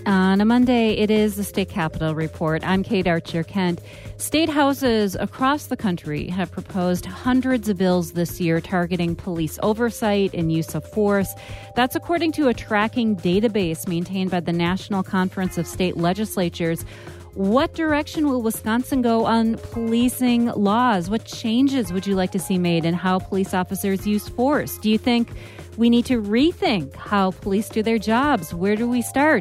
On a Monday, it is the State Capitol Report. I'm Kate Archer-Kent. State houses across the country have proposed hundreds of bills this year targeting police oversight and use of force. That's according to a tracking database maintained by the National Conference of State Legislatures. What direction will Wisconsin go on policing laws? What changes would you like to see made in how police officers use force? Do you think we need to rethink how police do their jobs? Where do we start?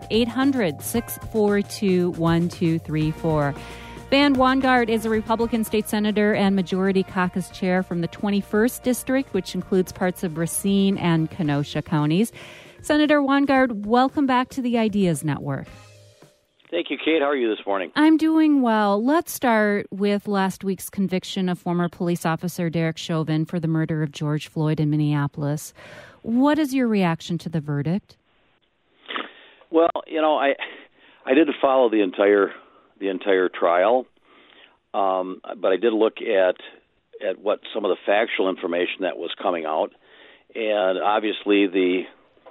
800-642-1234. Van Wanggaard is a Republican state senator and majority caucus chair from the 21st District, which includes parts of Racine and Kenosha counties. Senator Wanggaard, welcome back to the Ideas Network. Thank you, Kate. How are you this morning? I'm doing well. Let's start with last week's conviction of former police officer Derek Chauvin for the murder of George Floyd in Minneapolis. What is your reaction to the verdict? Well, I didn't follow the entire trial, but I did look at what some of the factual information that was coming out, and obviously the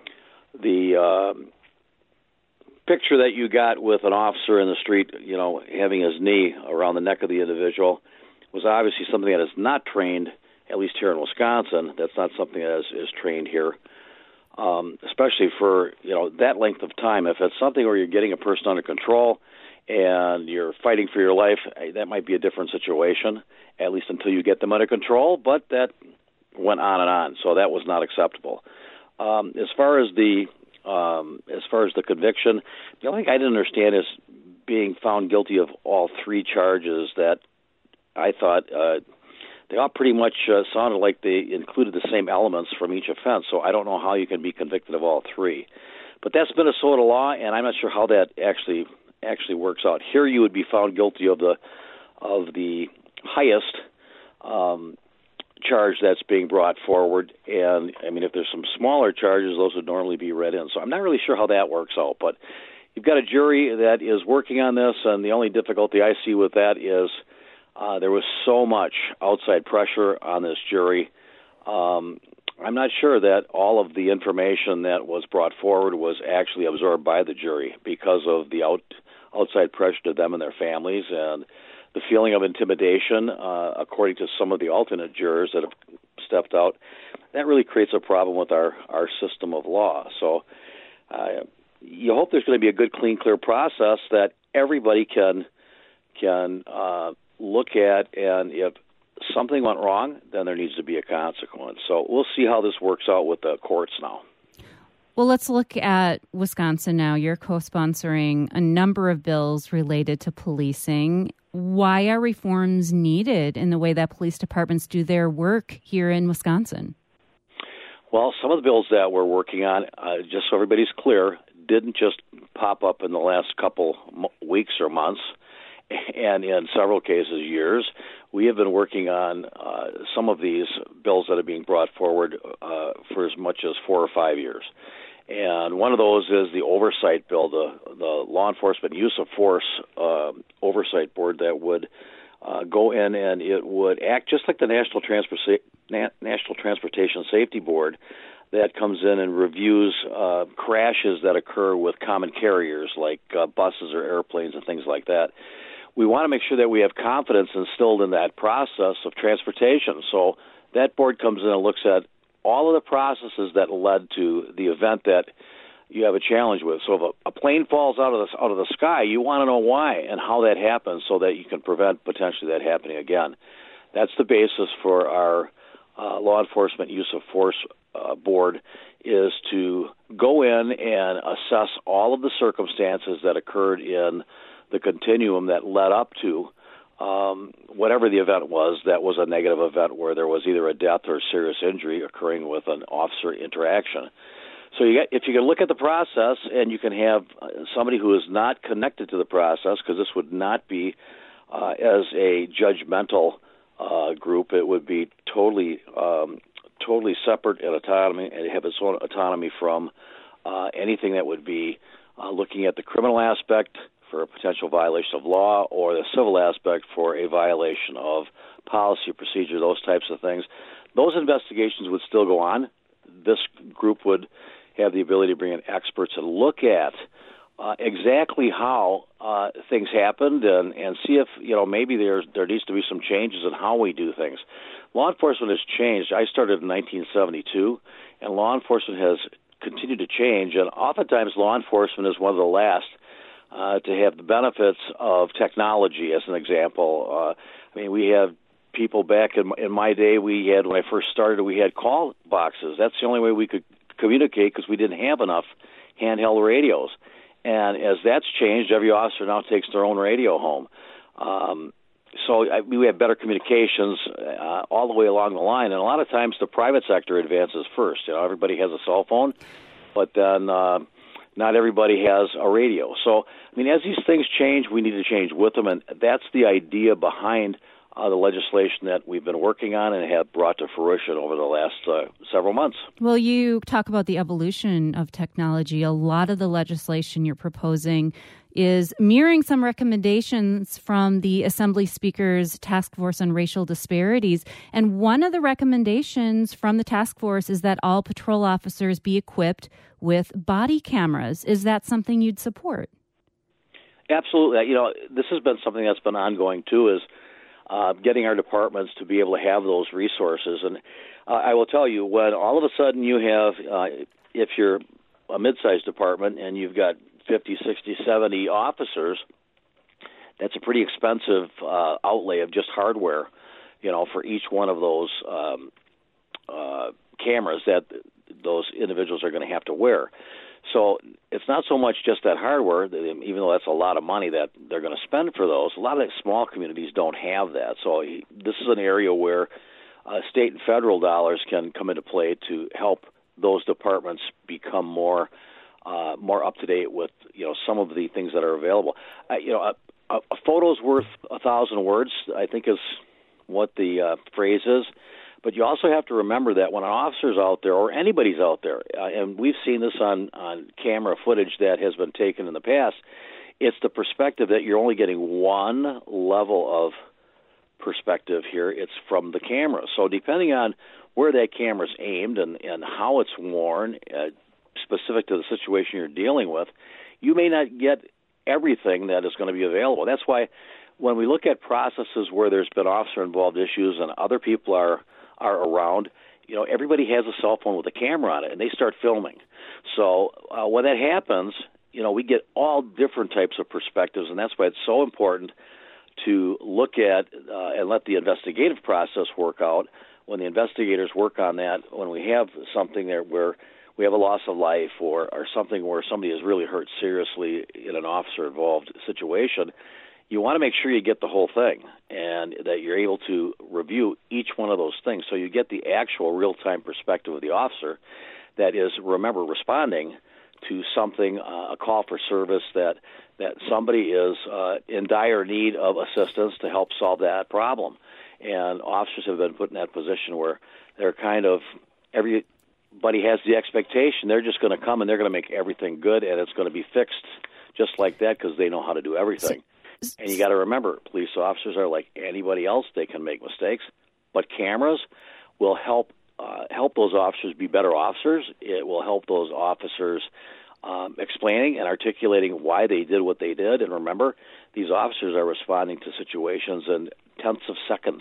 picture that you got with an officer in the street, having his knee around the neck of the individual was obviously something that is not trained, at least here in Wisconsin. That's not something that is trained here, especially for, that length of time. If it's something where you're getting a person under control and you're fighting for your life, that might be a different situation, at least until you get them under control, but that went on and on, so that was not acceptable. As far as the conviction, the only thing I didn't understand is being found guilty of all three charges that I thought they all pretty much sounded like they included the same elements from each offense, so I don't know how you can be convicted of all three. But that's Minnesota law, and I'm not sure how that actually works out. Here you would be found guilty of the highest charge that's being brought forward, and if there's some smaller charges, those would normally be read in. So I'm not really sure how that works out, but you've got a jury that is working on this, and the only difficulty I see with that is there was so much outside pressure on this jury. I'm not sure that all of the information that was brought forward was actually absorbed by the jury because of the outside pressure to them and their families, and the feeling of intimidation, according to some of the alternate jurors that have stepped out. That really creates a problem with our system of law. So you hope there's going to be a good, clean, clear process that everybody can look at, and if something went wrong, then there needs to be a consequence. So we'll see how this works out with the courts now. Well, let's look at Wisconsin now. You're co-sponsoring a number of bills related to policing. Why are reforms needed in the way that police departments do their work here in Wisconsin? Well, some of the bills that we're working on, just so everybody's clear, didn't just pop up in the last couple weeks or months, and in several cases, years. We have been working on some of these bills that are being brought forward for as much as 4 or 5 years. And one of those is the oversight bill, the Law Enforcement Use of Force Oversight Board that would go in and it would act just like the National Transportation Safety Board that comes in and reviews crashes that occur with common carriers like buses or airplanes and things like that. We want to make sure that we have confidence instilled in that process of transportation. So that board comes in and looks at all of the processes that led to the event that you have a challenge with. So if a plane falls out of the sky, you want to know why and how that happens so that you can prevent potentially that happening again. That's the basis for our Law Enforcement Use of Force Board, is to go in and assess all of the circumstances that occurred in the continuum that led up to whatever the event was that was a negative event where there was either a death or serious injury occurring with an officer interaction. So if you can look at the process and you can have somebody who is not connected to the process, because this would not be as a judgmental group, it would be totally separate and autonomy, and have its own autonomy from anything that would be looking at the criminal aspect for a potential violation of law or the civil aspect for a violation of policy, procedure, those types of things. Those investigations would still go on. This group would have the ability to bring in experts and look at exactly how things happened and see if, maybe there needs to be some changes in how we do things. Law enforcement has changed. I started in 1972, and law enforcement has continued to change, and oftentimes law enforcement is one of the last to have the benefits of technology, as an example. We have people back in my day, when I first started, we had call boxes. That's the only way we could communicate because we didn't have enough handheld radios. And as that's changed, every officer now takes their own radio home. We have better communications all the way along the line. And a lot of times the private sector advances first. Everybody has a cell phone, but then not everybody has a radio. So, as these things change, we need to change with them. And that's the idea behind the legislation that we've been working on and have brought to fruition over the last several months. Well, you talk about the evolution of technology. A lot of the legislation you're proposing is mirroring some recommendations from the Assembly Speaker's Task Force on Racial Disparities. And one of the recommendations from the task force is that all patrol officers be equipped with body cameras. Is that something you'd support? Absolutely. This has been something that's been ongoing, too, is getting our departments to be able to have those resources. And I will tell you, when all of a sudden you have, if you're a mid-sized department and you've got 50, 60, 70 officers, that's a pretty expensive outlay of just hardware, for each one of those cameras that those individuals are going to have to wear. So it's not so much just that hardware, even though that's a lot of money that they're going to spend for those. A lot of small communities don't have that. So this is an area where state and federal dollars can come into play to help those departments become more up to date with some of the things that are available. A photo's worth 1,000 words, I think, is what the phrase is. But you also have to remember that when an officer's out there, or anybody's out there, and we've seen this on camera footage that has been taken in the past, it's the perspective that you're only getting one level of perspective here. It's from the camera. So depending on where that camera's aimed and how it's worn, specific to the situation you're dealing with, you may not get everything that is going to be available. That's why when we look at processes where there's been officer-involved issues and other people are around, everybody has a cell phone with a camera on it, and they start filming. So when that happens, we get all different types of perspectives, and that's why it's so important to look at and let the investigative process work out. When the investigators work on that, when we have something there where we have a loss of life or something where somebody is really hurt seriously in an officer-involved situation, you want to make sure you get the whole thing and that you're able to review each one of those things so you get the actual real-time perspective of the officer that is, remember, responding to something, a call for service that somebody is in dire need of assistance to help solve that problem. And officers have been put in that position where they're kind of, everybody has the expectation they're just going to come and they're going to make everything good and it's going to be fixed just like that because they know how to do everything. And you got to remember, police officers are like anybody else. They can make mistakes, but cameras will help those officers be better officers. It will help those officers explaining and articulating why they did what they did. And remember, these officers are responding to situations in tenths of seconds,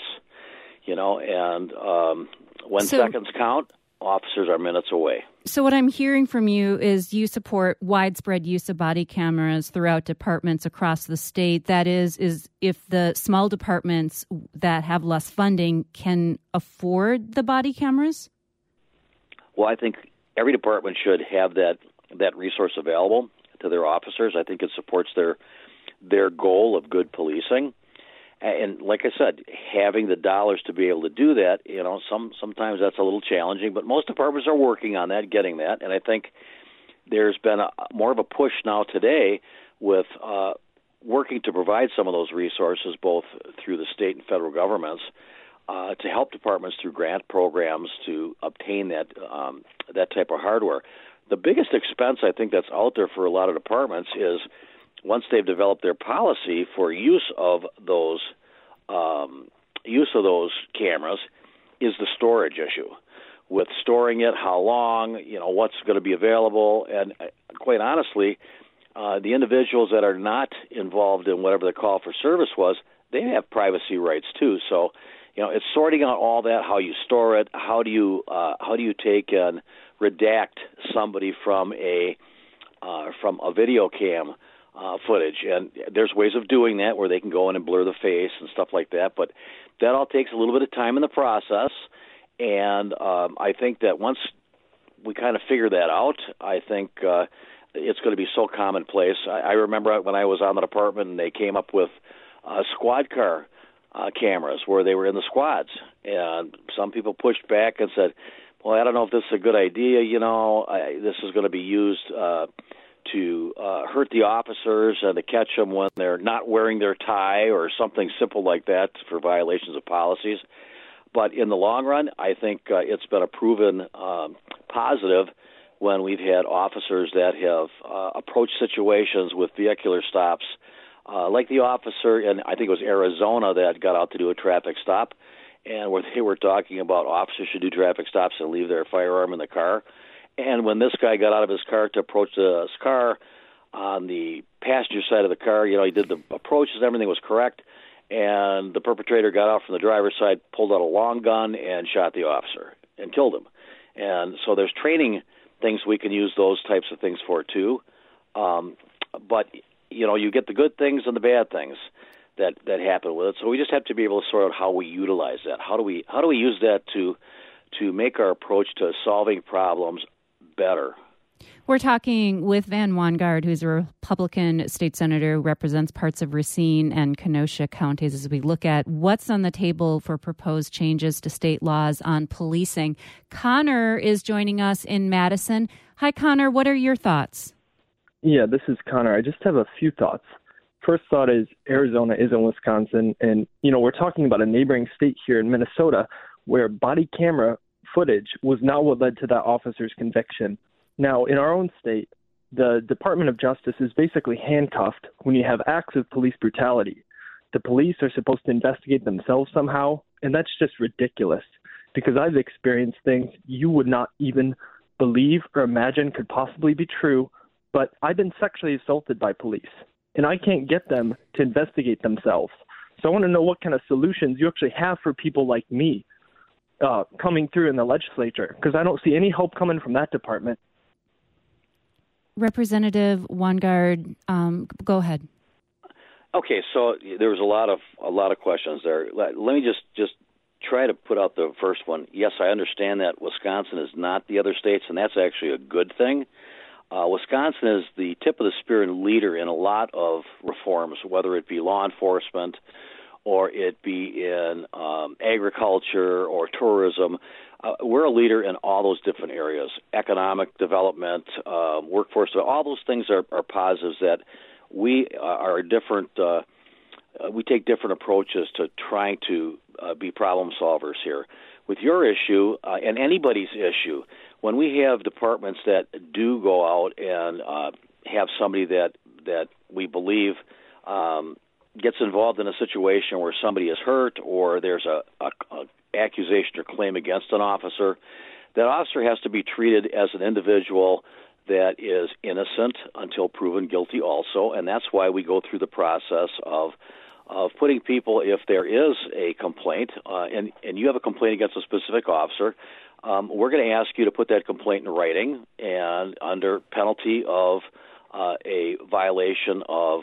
and when seconds count, officers are minutes away. So what I'm hearing from you is you support widespread use of body cameras throughout departments across the state. That is if the small departments that have less funding can afford the body cameras? Well, I think every department should have that resource available to their officers. I think it supports their goal of good policing. And like I said, having the dollars to be able to do that, sometimes that's a little challenging, but most departments are working on that, getting that. And I think there's been more of a push now today with working to provide some of those resources, both through the state and federal governments, to help departments through grant programs to obtain that type of hardware. The biggest expense I think that's out there for a lot of departments is once they've developed their policy for use of those cameras, is the storage issue. With storing it, how long, what's going to be available, and quite honestly, The individuals that are not involved in whatever the call for service was, they have privacy rights too. So, it's sorting out all that, how you store it, how do you take and redact somebody from a video cam footage, and there's ways of doing that where they can go in and blur the face and stuff like that. But that all takes a little bit of time in the process, and I think that once we kind of figure that out, I think it's going to be so commonplace. I remember when I was on the department and they came up with squad car cameras where they were in the squads, and some people pushed back and said, well, I don't know if this is a good idea, this is going to be used to hurt the officers and to catch them when they're not wearing their tie or something simple like that for violations of policies. But in the long run, I think it's been a proven positive when we've had officers that have approached situations with vehicular stops, like the officer in, I think it was Arizona, that got out to do a traffic stop, and where they were talking about officers should do traffic stops and leave their firearm in the car. And when this guy got out of his car to approach his car on the passenger side of the car, he did the approaches, everything was correct, and the perpetrator got out from the driver's side, pulled out a long gun, and shot the officer and killed him. And so there's training things we can use those types of things for too. But you get the good things and the bad things that happen with it. So we just have to be able to sort out how we utilize that. How do we use that to make our approach to solving problems better? We're talking with Van Wanggaard, who's a Republican state senator who represents parts of Racine and Kenosha counties, as we look at what's on the table for proposed changes to state laws on policing. Connor is joining us in Madison. Hi, Connor. What are your thoughts? Yeah, this is Connor. I just have a few thoughts. First thought is Arizona isn't Wisconsin. And, we're talking about a neighboring state here in Minnesota where body camera footage was not what led to that officer's conviction. Now, in our own state, the Department of Justice is basically handcuffed when you have acts of police brutality. The police are supposed to investigate themselves somehow, and that's just ridiculous because I've experienced things you would not even believe or imagine could possibly be true, but I've been sexually assaulted by police, and I can't get them to investigate themselves. So I want to know what kind of solutions you actually have for people like me coming through in the legislature, because I don't see any hope coming from that department. Representative Wanggaard, go ahead. Okay, so there was a lot of questions there. Let me just try to put out the first one. Yes, I understand that Wisconsin is not the other states, and that's actually a good thing. Wisconsin is the tip of the spear and leader in a lot of reforms, whether it be law enforcement or it be in agriculture or tourism. We're a leader in all those different areas, economic development, workforce. All those things are positives that we are different. We take different approaches to trying to be problem solvers here. With your issue and anybody's issue, when we have departments that do go out and have somebody that we believe gets involved in a situation where somebody is hurt or there's a accusation or claim against an officer, that officer has to be treated as an individual that is innocent until proven guilty also, and that's why we go through the process of putting people, if there is a complaint, and you have a complaint against a specific officer, we're going to ask you to put that complaint in writing and under penalty of a violation of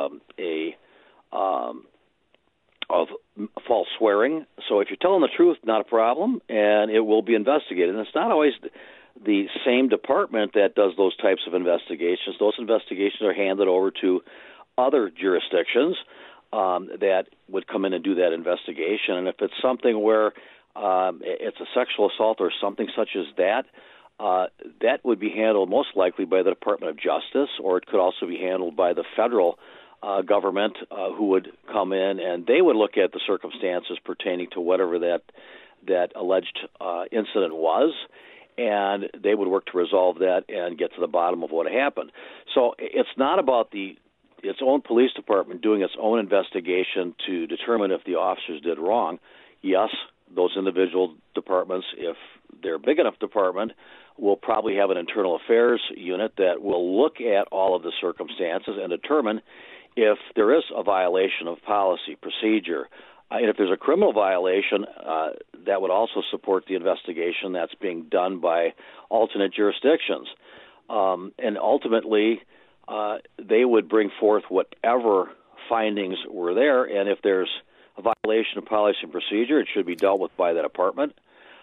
false swearing. So if you're telling the truth, not a problem, and it will be investigated. And it's not always the same department that does those types of investigations. Those investigations are handed over to other jurisdictions that would come in and do that investigation. And if it's something where it's a sexual assault or something such as that, that would be handled most likely by the Department of Justice, or it could also be handled by the federal government who would come in, and they would look at the circumstances pertaining to whatever that alleged incident was, and they would work to resolve that and get to the bottom of what happened. So it's not about its own police department doing its own investigation to determine if the officers did wrong. Yes, those individual departments, if they're a big enough department, we'll probably have an internal affairs unit that will look at all of the circumstances and determine if there is a violation of policy, procedure. And if there's a criminal violation, that would also support the investigation that's being done by alternate jurisdictions. And ultimately, they would bring forth whatever findings were there, and if there's a violation of policy and procedure, it should be dealt with by the department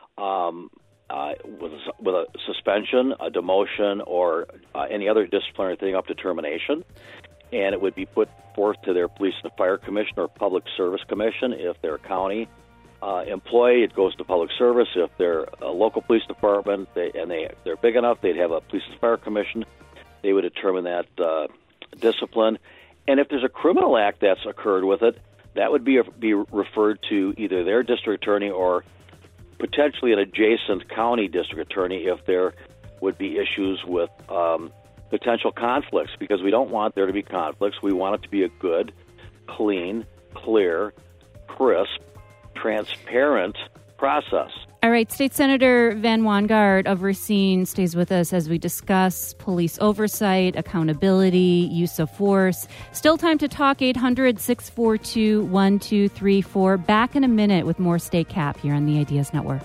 with a suspension, a demotion, or any other disciplinary thing up to termination. And it would be put forth to their police and fire commission or public service commission. If they're a county employee, it goes to public service. If they're a local police department they're big enough, they'd have a police and fire commission. They would determine that discipline. And if there's a criminal act that's occurred with it, that would be referred to either their district attorney or potentially an adjacent county district attorney if there would be issues with potential conflicts, because we don't want there to be conflicts. We want it to be a good, clean, clear, crisp, transparent process. All right, State Senator Van Wanggaard of Racine stays with us as we discuss police oversight, accountability, use of force. Still time to talk, 800-642-1234. Back in a minute with more State Cap here on the Ideas Network.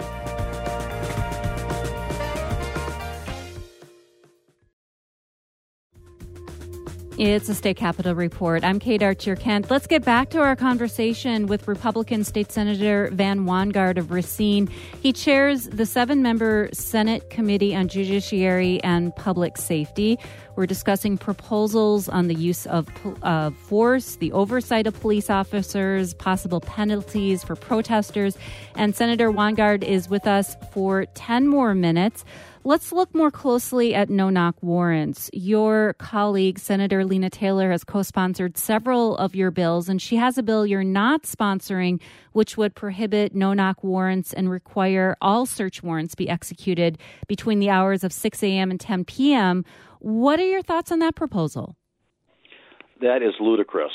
It's a State Capitol Report. I'm Kate Archer-Kent. Let's get back to our conversation with Republican State Senator Van Wanggaard of Racine. He chairs the 7-member Senate Committee on Judiciary and Public Safety. We're discussing proposals on the use of force, the oversight of police officers, possible penalties for protesters. And Senator Wanggaard is with us for 10 more minutes. Let's look more closely at no-knock warrants. Your colleague, Senator Lena Taylor, has co-sponsored several of your bills, and she has a bill you're not sponsoring, which would prohibit no-knock warrants and require all search warrants be executed between the hours of 6 a.m. and 10 p.m. What are your thoughts on that proposal? That is ludicrous.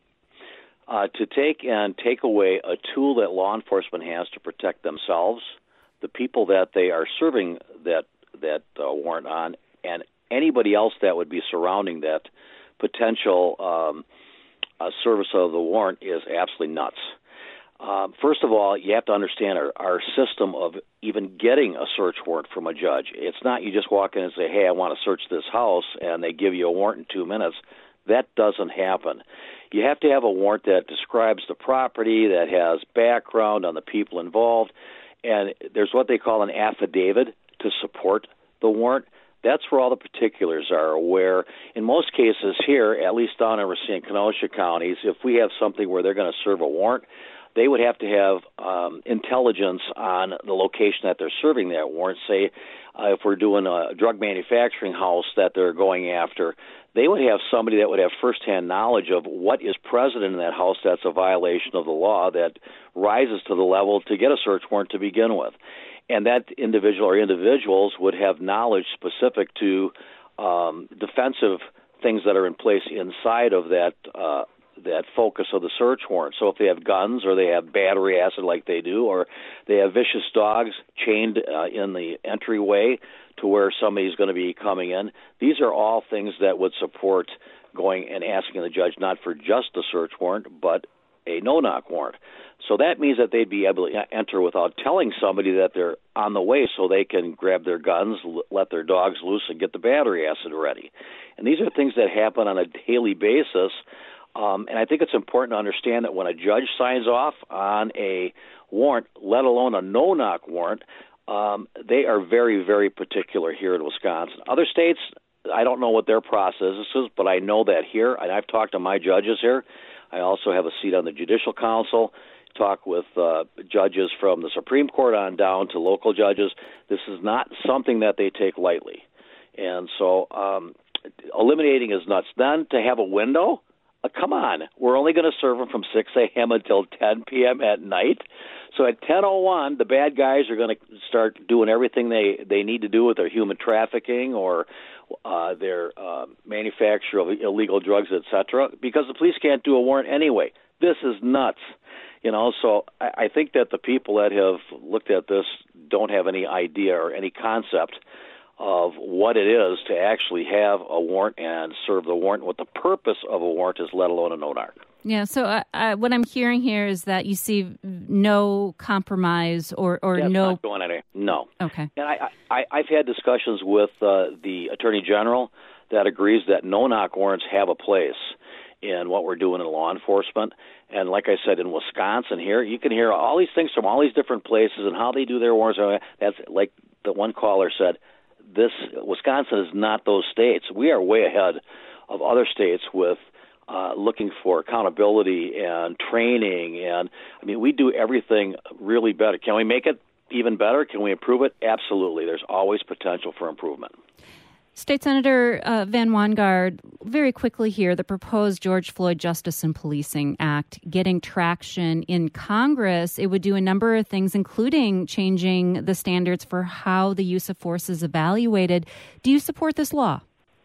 To take away a tool that law enforcement has to protect themselves, the people that they are serving that warrant on, and anybody else that would be surrounding that potential service of the warrant is absolutely nuts. First of all, you have to understand our system of even getting a search warrant from a judge. It's not you just walk in and say, hey, I want to search this house, and they give you a warrant in 2 minutes. That doesn't happen. You have to have a warrant that describes the property, that has background on the people involved, and there's what they call an affidavit to support the warrant. That's where all the particulars are, where in most cases here, at least down in Racine and Kenosha counties, if we have something where they're going to serve a warrant, they would have to have intelligence on the location that they're serving that warrant. Say, if we're doing a drug manufacturing house that they're going after, they would have somebody that would have firsthand knowledge of what is present in that house that's a violation of the law that rises to the level to get a search warrant to begin with. And that individual or individuals would have knowledge specific to defensive things that are in place inside of that focus of the search warrant. So if they have guns or they have battery acid like they do, or they have vicious dogs chained in the entryway to where somebody's going to be coming in, these are all things that would support going and asking the judge not for just a search warrant, but a no-knock warrant. So that means that they'd be able to enter without telling somebody that they're on the way so they can grab their guns, let their dogs loose, and get the battery acid ready. And these are things that happen on a daily basis. And I think it's important to understand that when a judge signs off on a warrant, let alone a no-knock warrant, they are very, very particular here in Wisconsin. Other states, I don't know what their process is, but I know that here, and I've talked to my judges here. I also have a seat on the Judicial Council, talk with judges from the Supreme Court on down to local judges. This is not something that they take lightly. And so eliminating is nuts. Then to have a window, come on, we're only going to serve them from 6 a.m. until 10 p.m. at night. So at 10:01, the bad guys are going to start doing everything they need to do with their human trafficking or their manufacture of illegal drugs, etc., because the police can't do a warrant anyway. This is nuts. So I think that the people that have looked at this don't have any idea or any concept of what it is to actually have a warrant and serve the warrant, what the purpose of a warrant is, let alone a no-knock. Yeah, so what I'm hearing here is that you see no compromise or That's no... not going anywhere. No. Okay. And I've had discussions with the Attorney General that agrees that no-knock warrants have a place in what we're doing in law enforcement. And like I said, in Wisconsin here, you can hear all these things from all these different places and how they do their warrants. That's like the one caller said, Wisconsin is not those states. We are way ahead of other states with looking for accountability and training. And, we do everything really better. Can we make it even better? Can we improve it? Absolutely. There's always potential for improvement. State Senator Van Wanggaard, very quickly here, the proposed George Floyd Justice and Policing Act getting traction in Congress. It would do a number of things, including changing the standards for how the use of force is evaluated. Do you support this law?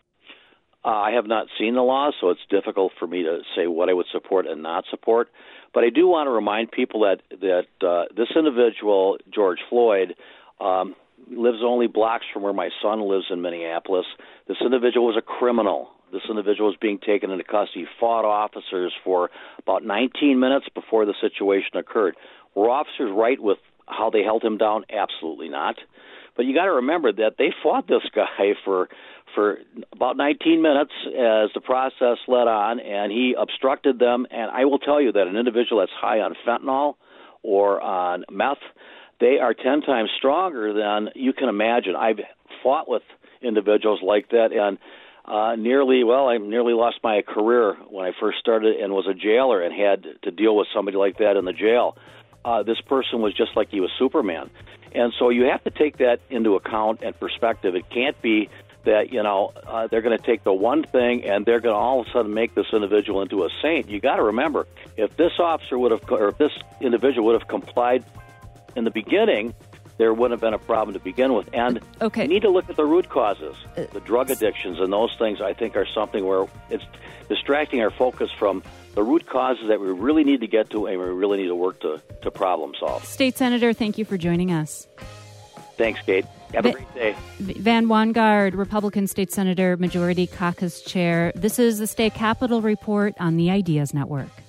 I have not seen the law, so it's difficult for me to say what I would support and not support. But I do want to remind people that this individual, George Floyd, lives only blocks from where my son lives in Minneapolis. This individual was a criminal. This individual was being taken into custody. He fought officers for about 19 minutes before the situation occurred. Were officers right with how they held him down? Absolutely not. But you got to remember that they fought this guy for about 19 minutes as the process led on, and he obstructed them. And I will tell you that an individual that's high on fentanyl or on meth, they are 10 times stronger than you can imagine. I've fought with individuals like that, and I nearly lost my career when I first started and was a jailer and had to deal with somebody like that in the jail. This person was just like he was Superman. And so you have to take that into account and perspective. It can't be that, they're going to take the one thing and they're going to all of a sudden make this individual into a saint. You got to remember, if this individual would have complied in the beginning, there wouldn't have been a problem to begin with. And we need to look at the root causes. The drug addictions and those things, I think, are something where it's distracting our focus from the root causes that we really need to get to and we really need to work to problem solve. State Senator, thank you for joining us. Thanks, Kate. Have a great day. Van Wanggaard, Republican State Senator, Majority Caucus Chair. This is the State Capitol Report on the Ideas Network.